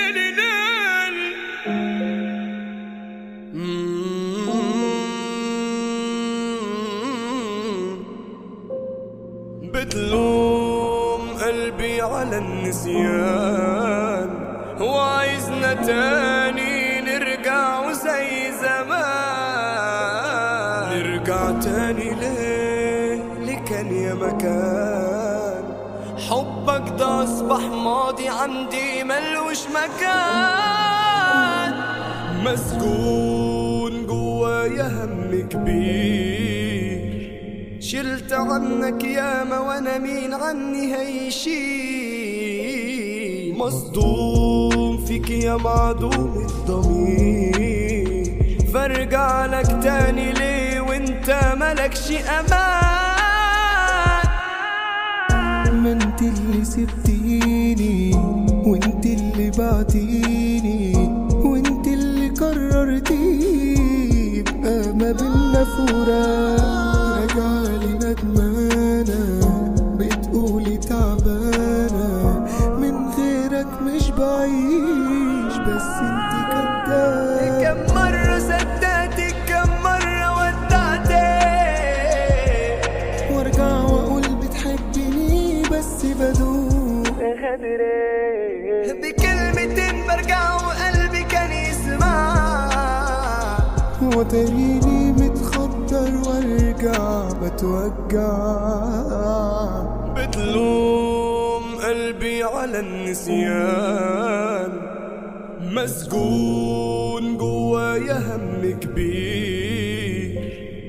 بتلوم قلبي على النسيان وعايزنا تاني نرجع وزي زمان. نرجع تاني ليه كان يا مكان حبك ده أصبح ماضي عندي ملوش مكان. مسجون جوايا هم كبير شلت عنك ياما وانا مين عني هيشيل. مصدوم فيك يا معدوم الضمير فارجع لك تاني ليه وانت ملكش امان. ما انت اللي سبتيني وانت اللي بعتيني وانت اللي قررتي يبقى ما بينا فراق. راجعالي ندمانة بتقولي تعبانة من غيرك مش بعيش بس انت كداب. كم مرة صدقتك كم مرة ودعتك وارجع واقول بتحبني بس بدوق بكلمتين برجع وقلبي كان يسمع. وتريني متخدر وارجع بتوجع. بتلوم قلبي على النسيان مسجون جوايا هم كبير.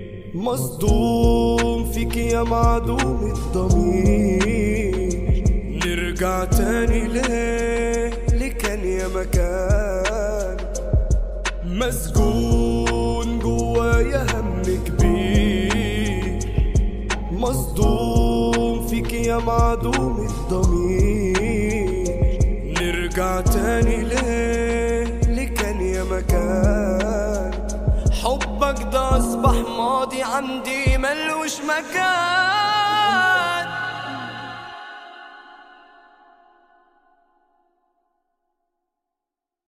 مصدوم فيك يا معدوم الضمير. نرجع تاني ليه كان يا مكان. مسجون جوايا هم كبير. مصدوم فيك يا معدوم الضمير. نرجع تاني ليه كان يا مكان حبك ده أصبح ماضي عندي ملوش مكان.